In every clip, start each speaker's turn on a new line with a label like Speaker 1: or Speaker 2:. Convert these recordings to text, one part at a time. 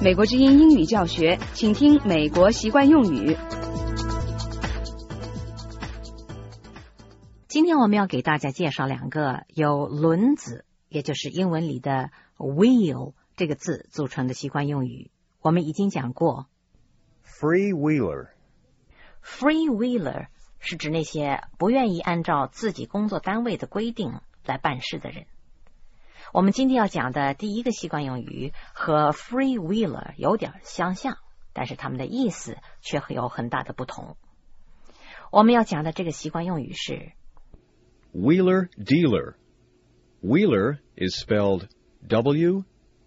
Speaker 1: 美国之音英语教学，请听美国习惯用语。
Speaker 2: 今天我们要给大家介绍两个由轮子，也就是英文里的 wheel 这个字组成的习惯用语。我们已经讲过 freewheeler 是指那些不愿意按照自己工作单位的规定来办事的人。我们今天要讲的第一个习惯用语和 freewheeler 有点相像，但是它们的意思却有很大的不同。我们要讲的这个习惯用语是
Speaker 3: Wheeler dealer. Wheeler is spelled W-H-E-E-L-E-R,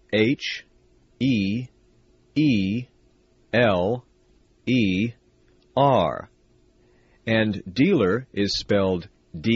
Speaker 3: and dealer is spelled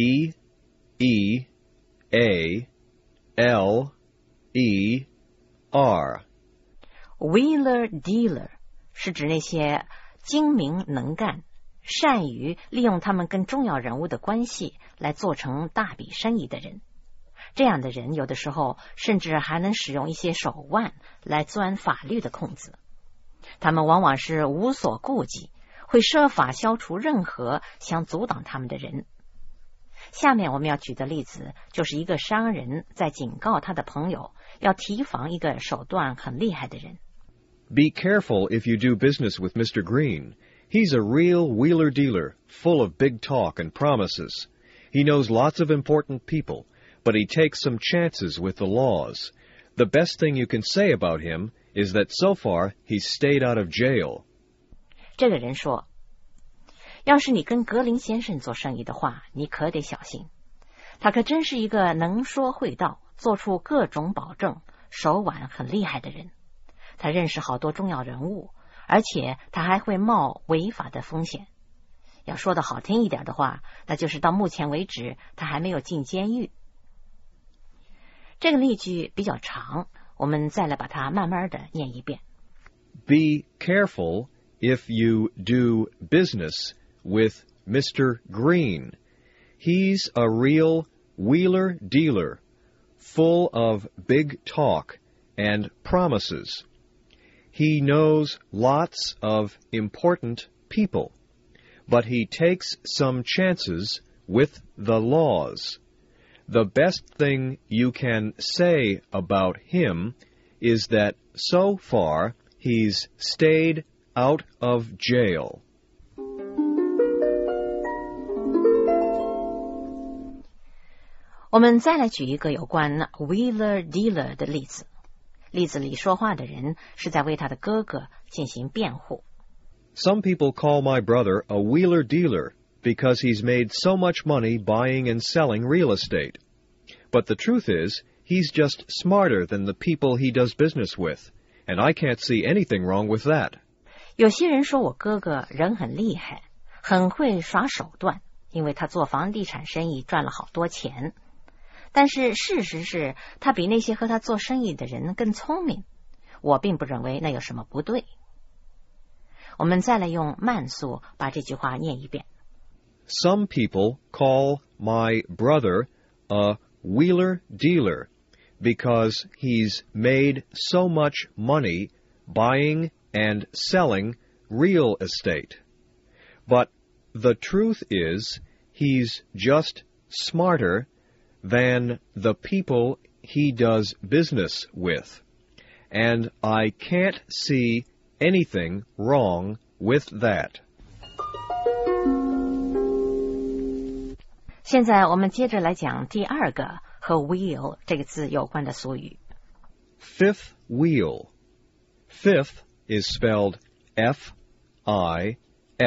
Speaker 3: D-E-A-L-E-R.
Speaker 2: Wheeler dealer 是指那些精明能干，善于利用他们跟重要人物的关系来做成大笔生意的人。这样的人有的时候甚至还能使用一些手腕来钻法律的空子。他们往往是无所顾忌，会设法消除任何想阻挡他们的人。下面我们要举的例子就是一个商人在警告他的朋友要提防一个手段很厉害的人。
Speaker 3: Be careful if you do business with Mr. Green.He's a real wheeler dealer, full of big talk and promises. He knows lots of important people, but he takes some chances with the laws. The best thing you can say about him is that so far he's stayed out of jail.
Speaker 2: 这个人说，要是你跟格林先生做生意的话，你可得小心。他可真是一个能说会道，做出各种保证，手腕很厉害的人。他认识好多重要人物，而且他还会冒违法的风险。要说的好听一点的话，那就是到目前为止他还没有进监狱。这个例句比较长，我们再来把它慢慢的念一遍。
Speaker 3: Be careful if you do business with Mr. Green. He's a real wheeler dealer, full of big talk and promises.He knows lots of important people, but he takes some chances with the laws. The best thing you can say about him is that so far he's stayed out of jail.
Speaker 2: 我们再来举一个有关 wheeler dealer 的例子。例子里说话的人是在为他的哥哥进行辩护。
Speaker 3: Some people call my brother a wheeler dealer because he's made so much money buying and selling real estate. But the truth is, he's just smarter than the people he does business with, and I can't see anything wrong with that.
Speaker 2: 有些人说我哥哥人很厉害，很会耍手段，因为他做房地产生意赚了好多钱。但是事实是他比那些和他做生意的人更聪明，我并不认为那有什么不对。我们再来用慢速把这句话念一遍。
Speaker 3: Some people call my brother a wheeler dealer because he's made so much money buying and selling real estate. But the truth is, he's just smarter than the people he does business with, and I can't see anything wrong with that.
Speaker 2: 现在我们接着来讲第二个和 wheel 这个字有关的俗语。
Speaker 3: Fifth wheel. Fifth is spelled F-I-F-T-H.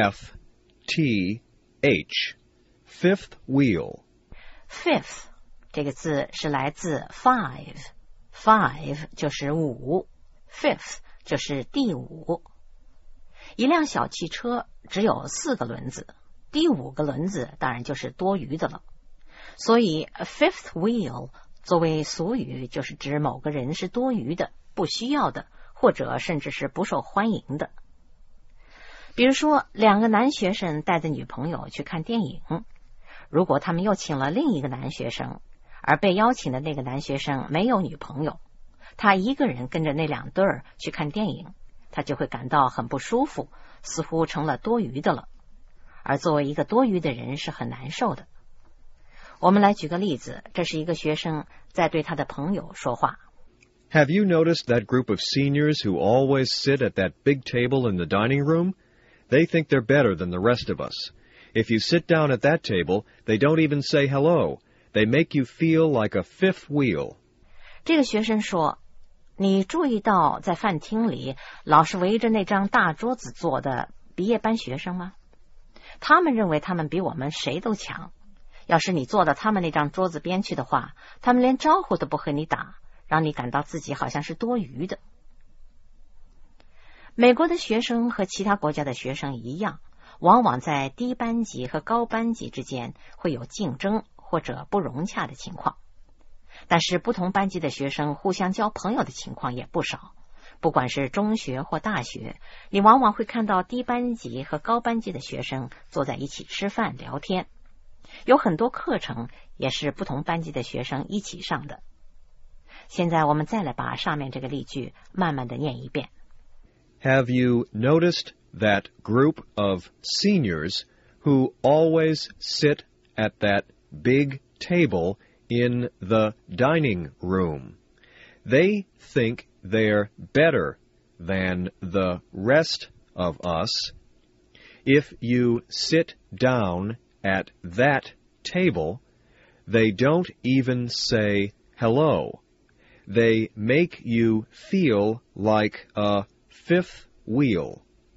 Speaker 3: Fifth wheel.
Speaker 2: Fifth这个字是来自 five 就是5， fifth 就是第5。一辆小汽车只有4个轮子，第5个轮子当然就是多余的了。所以 fifth wheel 作为俗语，就是指某个人是多余的、不需要的，或者甚至是不受欢迎的。比如说2个男学生带着女朋友去看电影，如果他们又请了另一个男学生，而被邀请的那个男学生没有女朋友， 他一个人跟着那2对儿去看电影，他就会感到很不舒服，似乎成了多余的了。而作为一个多余的人是很难受的。我们来举个例子，这是一个学生在对他的朋友说话。
Speaker 3: Have you noticed that group of seniors who always sit at that big table in the dining room? They think they're better than the rest of us. If you sit down at that table, they don't even say hello. They make you feel like a fifth wheel.
Speaker 2: 这个学生说，你注意到在饭厅里老是围着那张大桌子坐的毕业班学生吗？他们认为他们比我们谁都强。要是你坐到他们那张桌子边去的话，他们连招呼都不和你打，让你感到自己好像是多余的。美国的学生和其他国家的学生一样，往往在低班级和高班级之间会有竞争或者不融洽的情况。但是不同班级的学生互相交朋友的情况也不少。不管是中学或大学，你往往会看到低班级和高班级的学生坐在一起吃饭聊天。有很多课程也是不同班级的学生一起上的。现在我们再来把上面这个例句慢慢的念一遍。
Speaker 3: Have you noticed that group of seniors who always sit at that big table in the dining room? They think they're better than the rest of us. If you sit down at that table, they don't even say hello. They make you feel like a fifth wheel.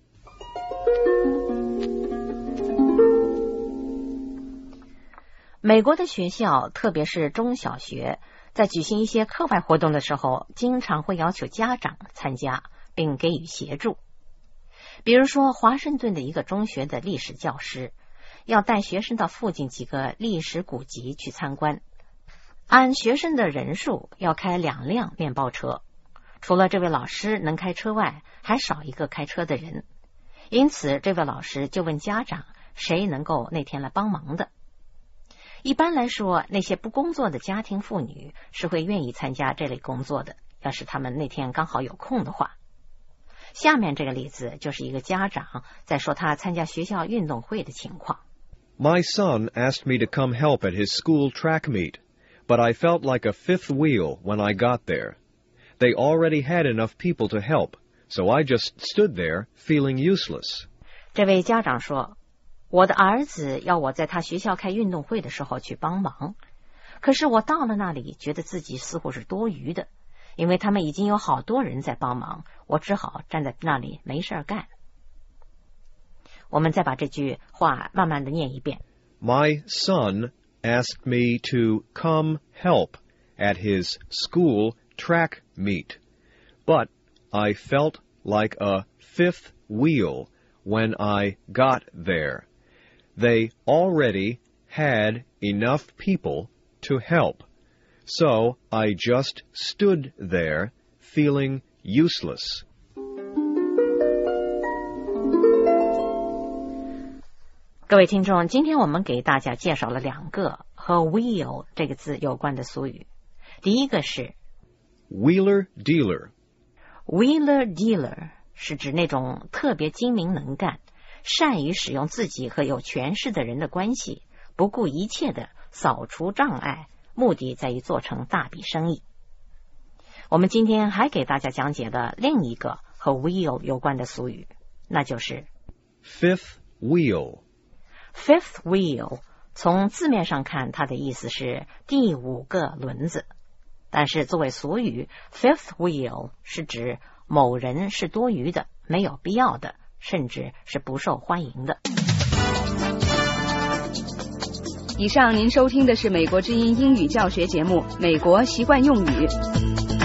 Speaker 2: 美国的学校，特别是中小学，在举行一些课外活动的时候，经常会要求家长参加，并给予协助。比如说，华盛顿的一个中学的历史教师要带学生到附近几个历史古迹去参观，按学生的人数要开2辆面包车。除了这位老师能开车外，还少一个开车的人。因此，这位老师就问家长，谁能够那天来帮忙的。一般来说，那些不工作的家庭妇女是会愿意参加这类工作的，要是他们那天刚好有空的话。下面这个例子就是一个家长在说他参加学校运动会的情况。
Speaker 3: My son asked me to come help at his school track meet, but I felt like a fifth wheel when I got there. They already had enough people to help, so I just stood there feeling useless.
Speaker 2: 这位家长说，我的儿子要我在他学校开运动会的时候去帮忙，可是我到了那里，觉得自己似乎是多余的，因为他们已经有好多人在帮忙，我只好站在那里没事干。我们再把这句话慢慢的念一遍。
Speaker 3: My son asked me to come help at his school track meet, but I felt like a fifth wheel when I got there. They already had enough people to help, so I just stood there feeling useless.
Speaker 2: 各位听众，今天我们给大家介绍了2个和 wheel 这个字有关的俗语。第一个是
Speaker 3: Wheeler dealer.
Speaker 2: Wheeler dealer 是指那种特别精明能干，善于使用自己和有权势的人的关系，不顾一切的扫除障碍，目的在于做成大笔生意。我们今天还给大家讲解了另一个和 wheel 有关的俗语，那就是
Speaker 3: Fifth wheel.Fifth
Speaker 2: wheel 从字面上看，它的意思是第5个轮子，但是作为俗语 fifth wheel 是指某人是多余的，没有必要的，甚至是不受欢迎的。
Speaker 1: 以上您收听的是美国之音英语教学节目《美国习惯用语》。